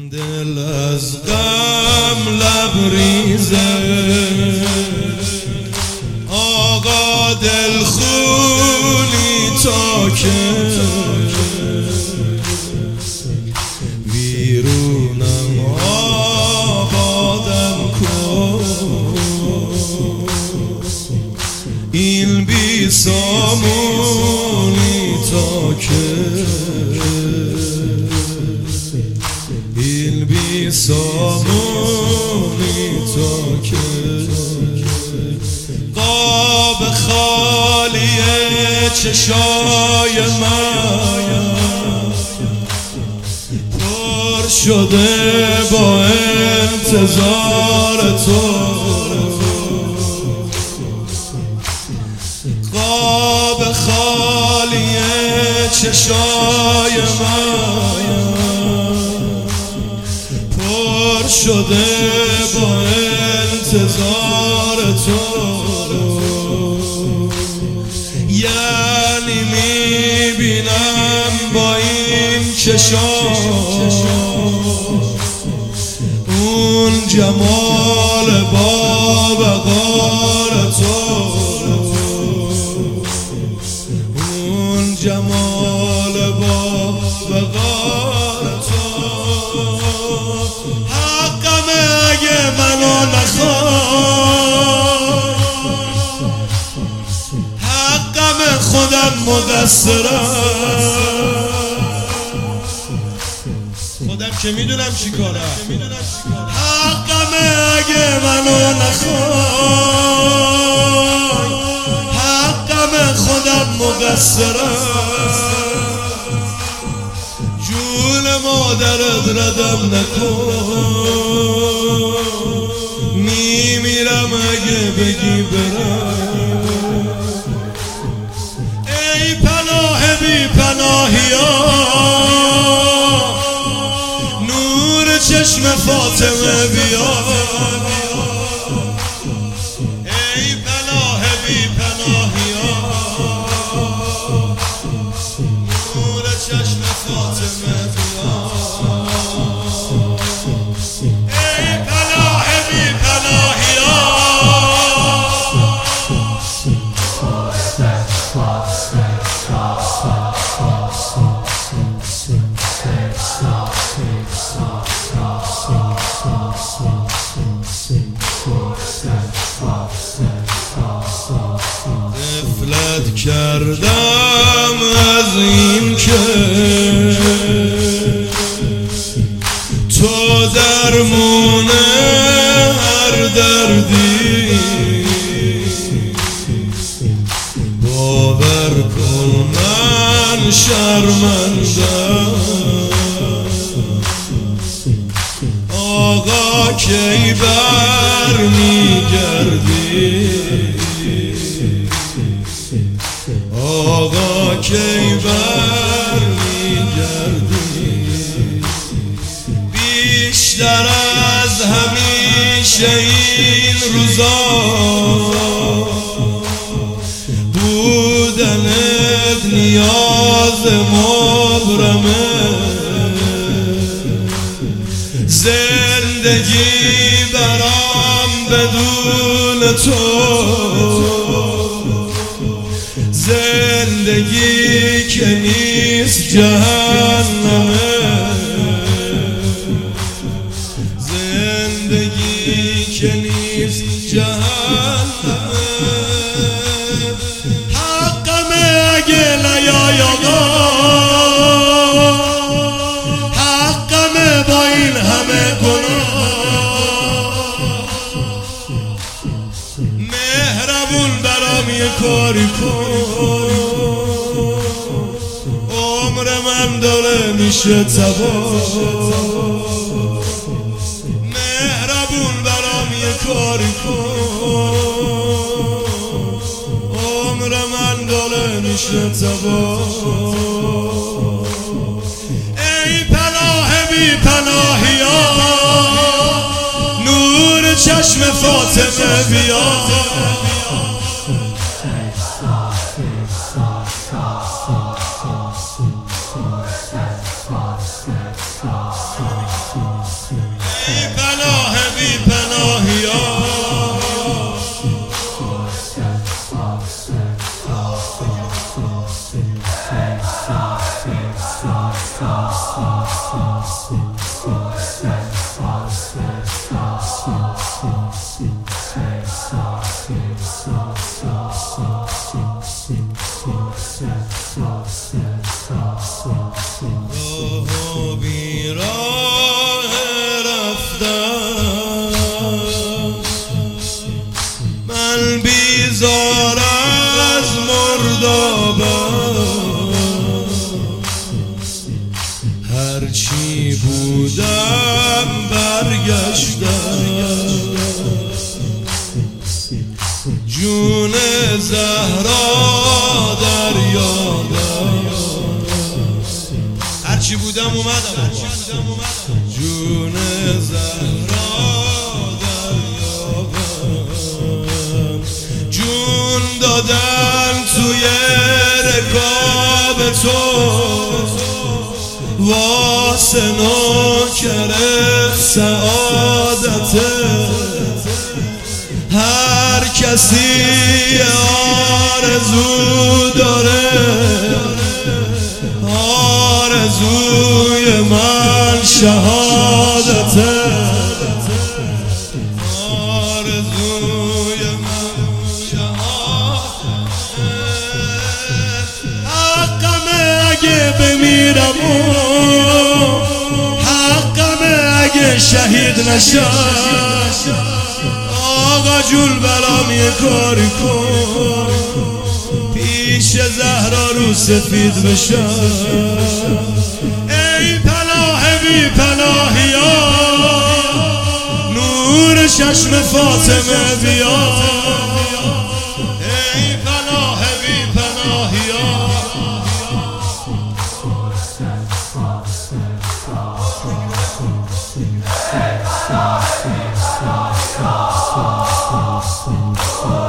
دل از غم لبریزه آقا دل خونی تا که ویرونم آبادم کن این بی سامونی تا که این بی سامونی تا که قاب خالی چشای من پر شده با انتظار تو قاب خالی چشای من پر شده با انتظار تو یعنی میبینم با این چشام اون جمال بابقار تو اون جمال بابقار تو حقمه اگه منو نخوای حقمه خودم مقصرم خودم که میدونم چی کارم حقمه اگه منو نخوای حقمه خودم مقصرم جون مادرت ردم نکن میمیرم اگه بگی برم ای پناه بی پناهی ها نور چشم فاطمه بیا ای پناه بی پناهی ها نور چشم فاطمه بیا ای پناه بی پناهی ها غفلت کردم از این که تو درمون هر دردی باور کن من شرمندم آقا کی برمیگردی آقا کی برمیگردی بیشتر از همیشه این روزا بودنت نیاز مبرمه زندگی برام بدون تو زندگی که نیست جهنمه زندگی که نیست جهنمه حقمه اگه نیای آقا حقمه با این همه گناه مهربون برام یه کاری کن عمر من داره میشه تباه مهربون برام یه کاری کن عمر من داره میشه تباه ای پناه بی پناهی ها نور چشم فاطمه بیا ای پناه بی پناهیان بی راه رفتم من بیزار از مردابم هرچی بودم برگشتم جون زهرا در یادم هرچی بودم اومدم جون زهرا در یادم جون دادن توی رکاب تو واسه نوکر سعادته هر کسی آرزو داره آرزوی من شهادته آرزوی من شهادته حقمه اگه بمیرم حقمه اگه شهید نشم آقا جون برام یه کاری کن پیش زهرا رو سفید بشم ای پناه بی پناهیان نور چشم فاطمه بیا ای پناه بی پناهیان Oh